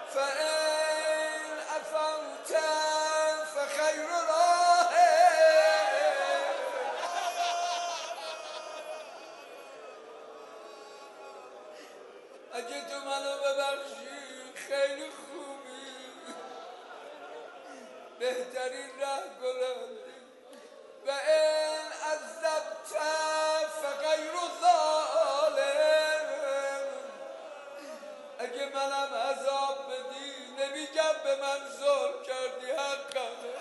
فإن عفوت فخير راه. اگه تو منو ببخشی خیلی خوبی، بهترین ره گلندی. و این عذبت فغیر ظالم، اگه منم عذاب بدی نمیگم به من ظلم کردی، حقمه.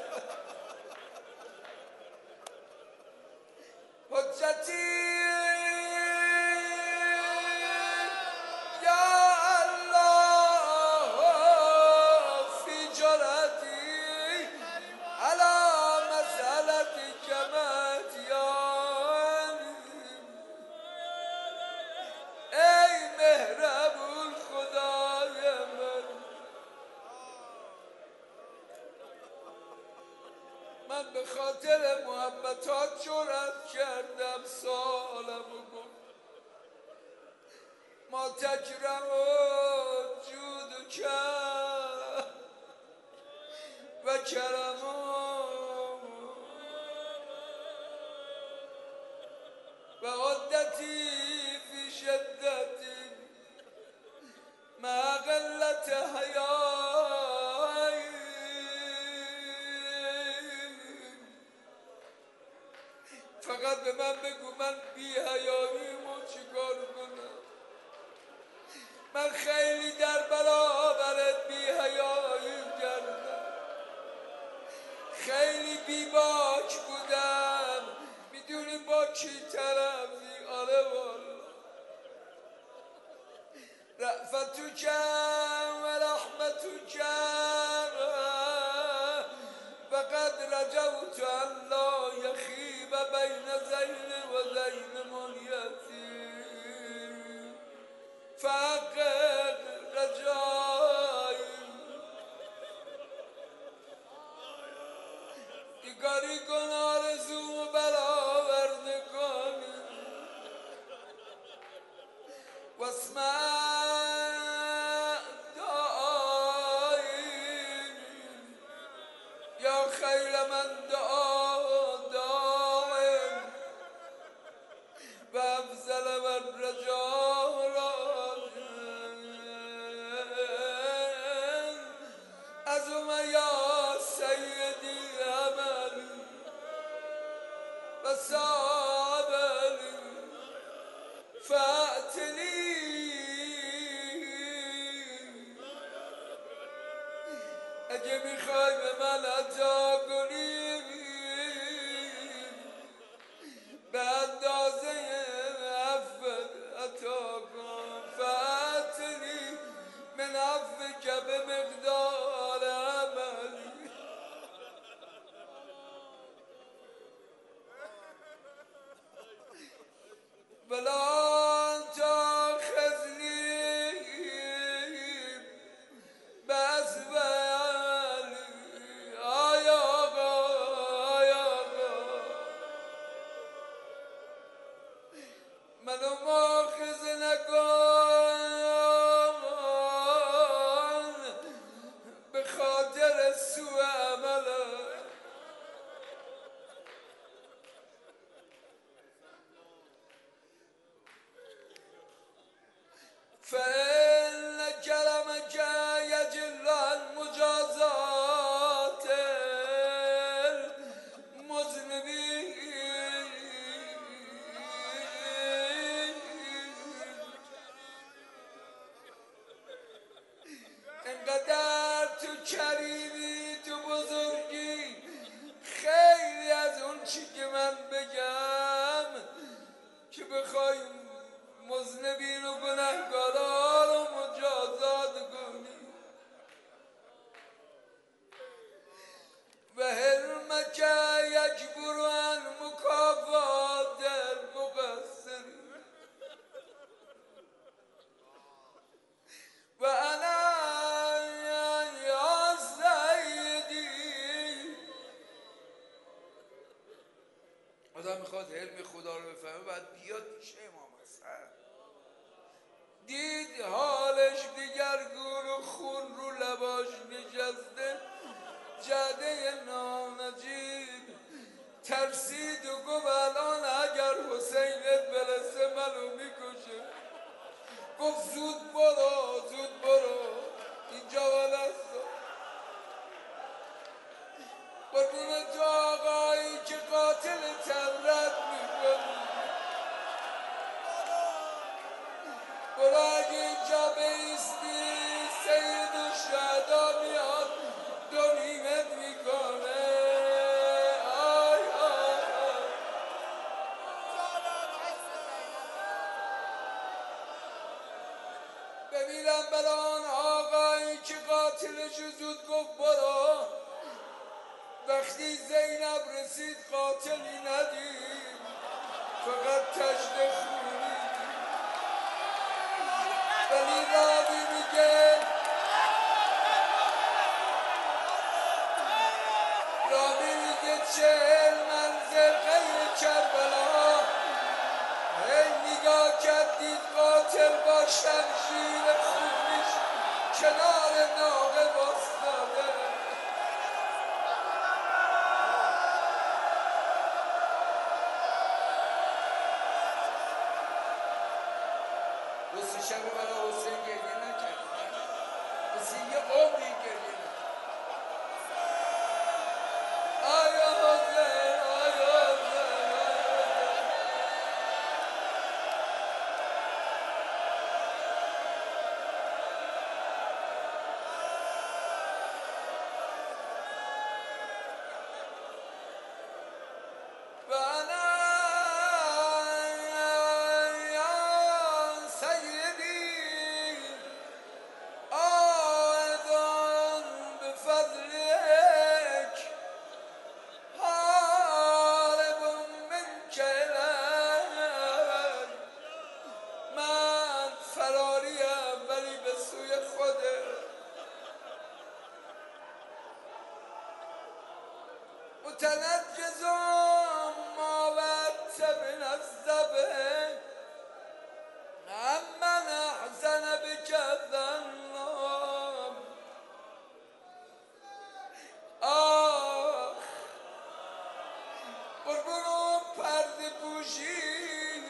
حجتی من به خاطر محبتات جرأت کردم سالمو گفت. ما تکرم و جود کرد و کرم و عدتی فی شدتی مع قلت حیایی. فقط به من بگو من بی حیاییمو چیکار کنم؟ من خیلی در برابرت بی حیایی کردم، خیلی بی باک بودم. میدونی با کی طرفی؟ آره والا. رأفتو کم و رحمتو کم فقد رجوت ان لا یخیب بین زین و زین منیتی فقد رجایی. دیگاری کن آرزومو برآورده کنی و اسمع دعایی یا خیر من دعا داعم و افضل من رجا راجع عظم یا سیدی عملی و صابلی فأتنی. اگه میخوای به من عطا کنی به اندازه عفوت عطا کن. فأتنی من عفوک به مقدار عملی. ولا تأخذنی بأسفلی. آی آقا آی آقا منو مؤاخذه نکن به خاطر سوء عملم. فإن كرمك يجل عن مجازات المذنبين. انقدر تو کریمی، تو بزرگی، خیلی از اون چی که من بگم که بخوای مذنبین و گنهگارا رو مجازات کنی. و حلمک یجبر عن مکافات المقصرین. و انا یا سیدی. آدم میخواد علم خدا رو بفهمه باید بیاد پیش امام حسن. دید حالش دیگه سرگون و خون رو لباش نشسته جده نانجیب ترسید و گفت الان اگر حسینت برسه منو میکشه. گفت زود برو زود برو اینجا ولست قربون تو آقایی که قاتل تمرد میکنی. برو اگه اینجا بیستی سید و شهدا میاد دو نیمت میکنه. آی آی آی ببینم برای آن آقایی که قاتلشو زود گفت برو. وقتی زینب رسید قاتلی ندید فقط تشت خونی. ولی راوی میگه چهل منزل غیر کربلا هی نگاه کرد دید قاتل با شمشیر خونیش کنار ناقه باستاده. روز شب برای حسین گریه نکرد مثل یه عمری گریه نکرد. آیا حسین آیا حسین متنجز ما وقت من الذبح من احزن بك الظلام. آه قربون اون پرده پوشی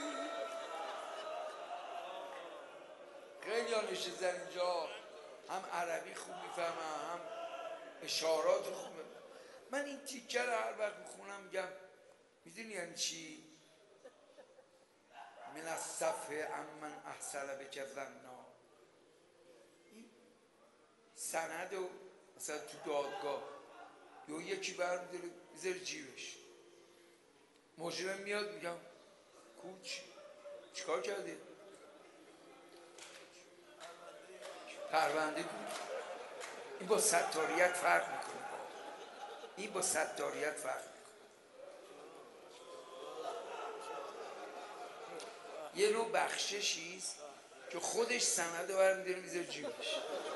خیلی ها نشستن اینجا هم عربی خوب میفهمم هم اشارات خوبه. من این تیکه رو هر وقت میخونم میگم میدونی یعنی چی؟ من از صفحه امن احسن بک ظنا. این سند و مثلا تو دادگاه یا یکی برمیداره میذاره جیبش مجرم میاد میگم کوچ چیکار کرده؟ پرونده بود. این با ستاریت فرق میکنه. این با ستاریت فرق میکنه. یه نوع بخششیست که خودش سند رو برمی‌داره میذاره جیبش.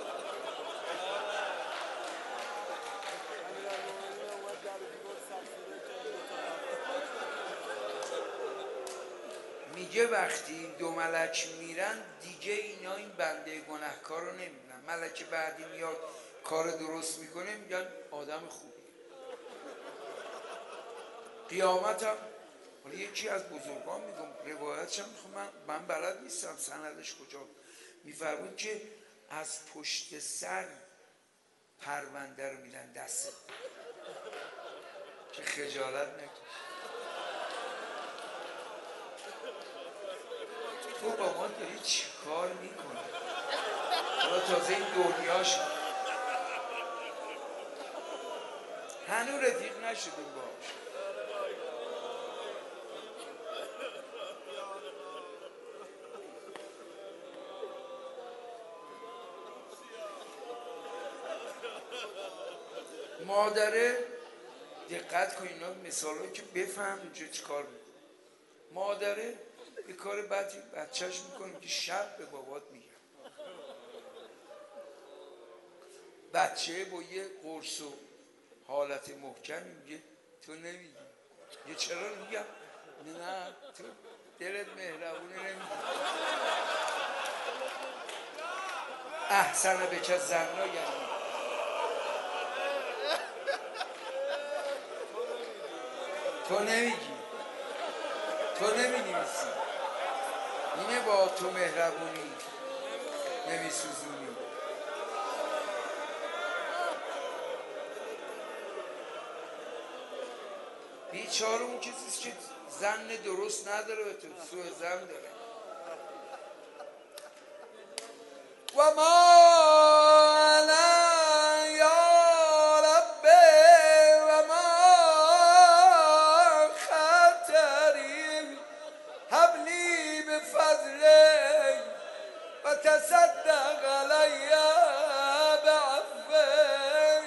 میگه وقتی دو ملک میرن دیگه اینا این بنده گناهکار رو نمیبینن. ملک بعدی میاد کار درست میکنه میگن آدم خوبی. قیامت هم ولی یکی از بزرگان میگم روایتش هم میخوام من بلد نیستم سندش کجا میفرمون که از پشت سر پرونده رو میدن دست که خجالت نکش. تو با ما داری چی کار میکنی؟ حالا تازه این دنیاش هنو رفیق نشدیم باش. مادره دقت کن اینا مثالایی که بفهم اینجا چی کار میکنه. مادره یه کار بدی بچهش میکنه که شب به بابات میگه. بچه با یه قرص و حالت محکمی میگه تو نمیگی. یه چرا میگم نه تو دلت مهربونه نمیگی. احسن بک ظنا یعنی تو نمیگی، تو نمینویسی، اینه با تو مهربونی نمیسوزونی. بیچاره اون کسیست که زن درست نداره به تو، سوء زن داره. و ما انا یا رب و ما خطری حبلی بفضلی و تصدق علی بعفوی.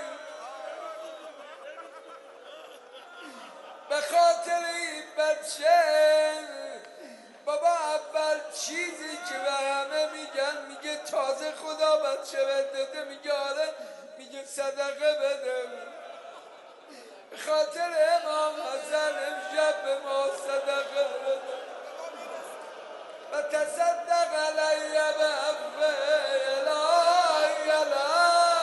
به خاطر این بچه بابا اول چیزی که به همه میگن میگه تازه خدا بچه بده، میگه آره، میگه صدقه بده. به خاطر امام حسن امشب به ما صدقه بده و تصدق علی بعفوی. الهی الهی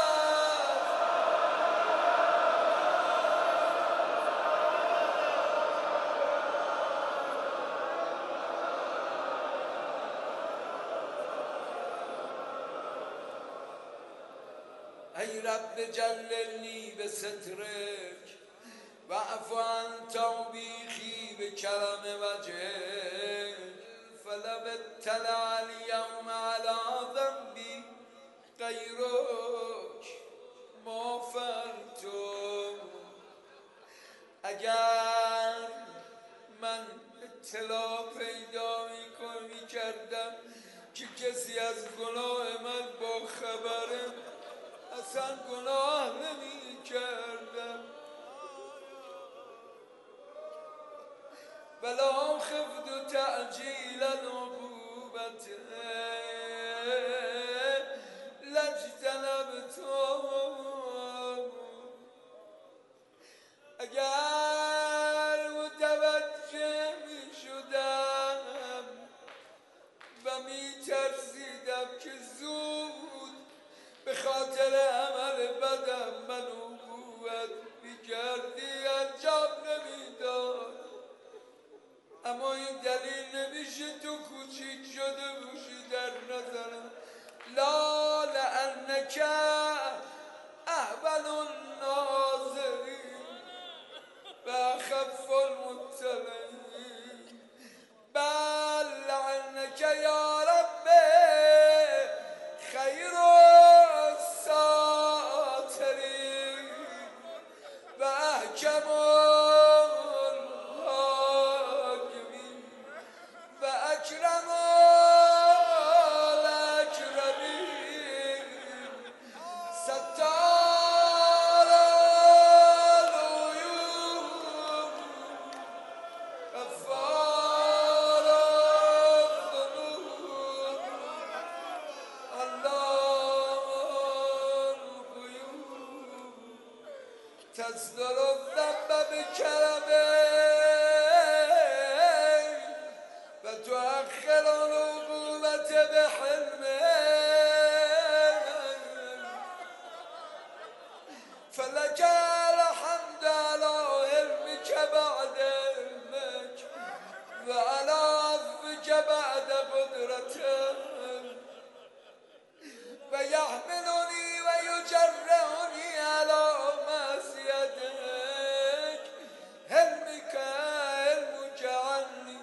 ای رب جللنی به سترک و عفو عن توبیخی به کرم وجهک فلو اطلع الیوم علی ذنبی غیرک ما فرتم. اگر من اطلاع پیدا میکردم که کسی از گناه من با خبره اصلا گناه نمی کردم. بلا خفت تعجیل العقوبت لاجتنبتم. اگر متوجه می شدم و می ترسیدم که زود به خاطر عمل بدم من عقوبت میکردی انجام نمیداد. اما این دلیل نمیشه تو کوچیک شده باشی در نظرم. لا لانک احول الناظرین و اخف المطلعین بل لانک یا رب خیر الساترین و احکم الحاکمین و اکرم الاکرمین ستار العیوب غفار الذنوب علام الغیوب تصدر الذنب بکرمه و تؤخر العقوبة بحلمه فلك الحمد على علمك بعد علمك وعلى عفوك بعد قدرتك ويحملني ويجرعني على معصيتك علمك علمك عني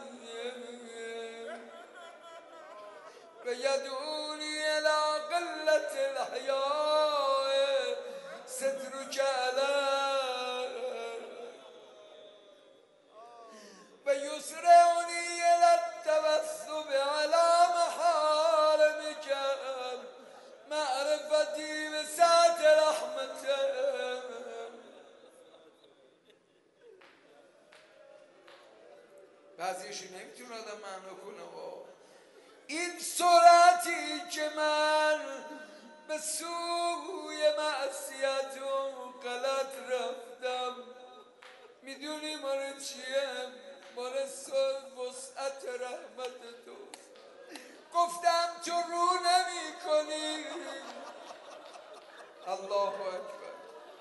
ويدعوني إلى قلة الحياء سترك علي ويسرعني إلى التوسل على محارمك معرفتي بسعة رحمتك. بعضیشو نمیتونه آدم معنا کنه. این سرعتی که من به سوی معصیت و غلط رفتم میدونی مال چیه؟ مال وسعت رحمت توست. گفتم تو رو نمی کنی. الله اکبر.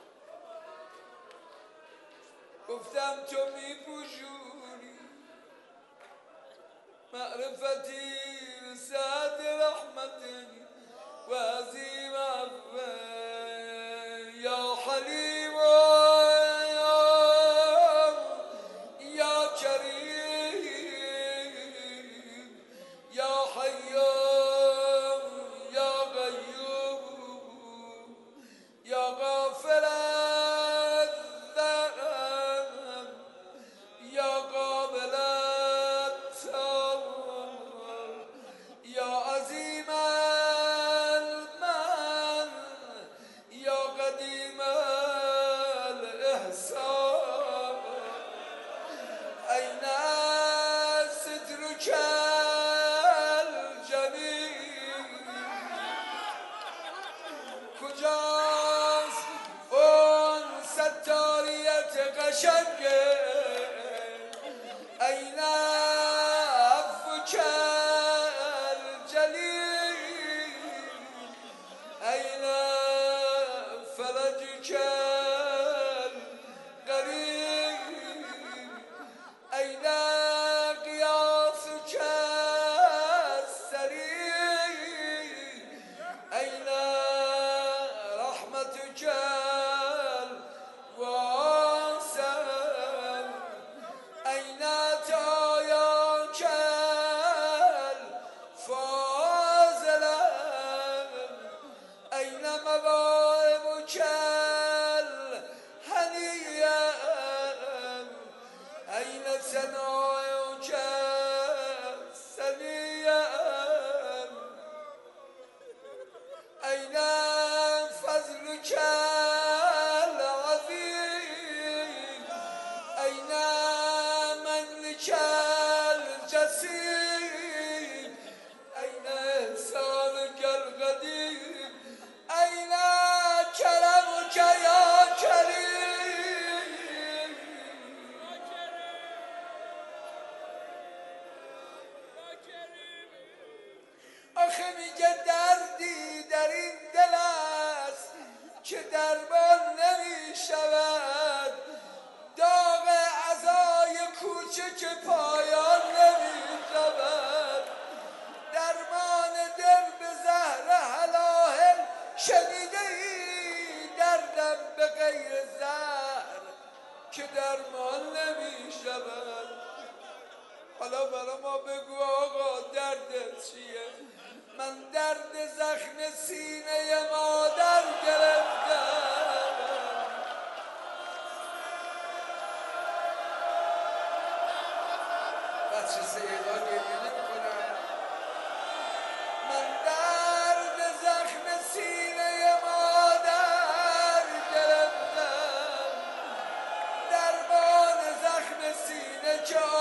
گفتم تو می پوشونی معرفتی سعد رحمتی و عظیم عفو یا حلیم یا کریم یا حیام یا قیوم یا غافر الذنب یا قابل التوب یا عظیم المن یا قدیم الاحسان این سترک الجمیل کجاست اون ستاریت قشنگه این عفوک الجلیل این فرجک القریب این قیاسک السریع این رحمتك الواسع أين عطاياك الفاضلة أين مواهبك الهنية أين ثناؤك السنية أين فضلك العظيم أين منك الجسيم أين إحسانك القديم أين كرمك يا كريم آخه میگه دردی در این دل است که درمان نمی شود داغ عزای کوچک پایان نمی شود درمان دل به زهر هلاهل شنیده ای دردم به غیر زهر که درمان نمی شود حالا برا ما بگو آقا دردت چیه من درد زخم سینه مادر گرفتم بچه سیدا گریه نمی‌کنن من درد زخم سینه مادر گرفتم درمان زخم سینه که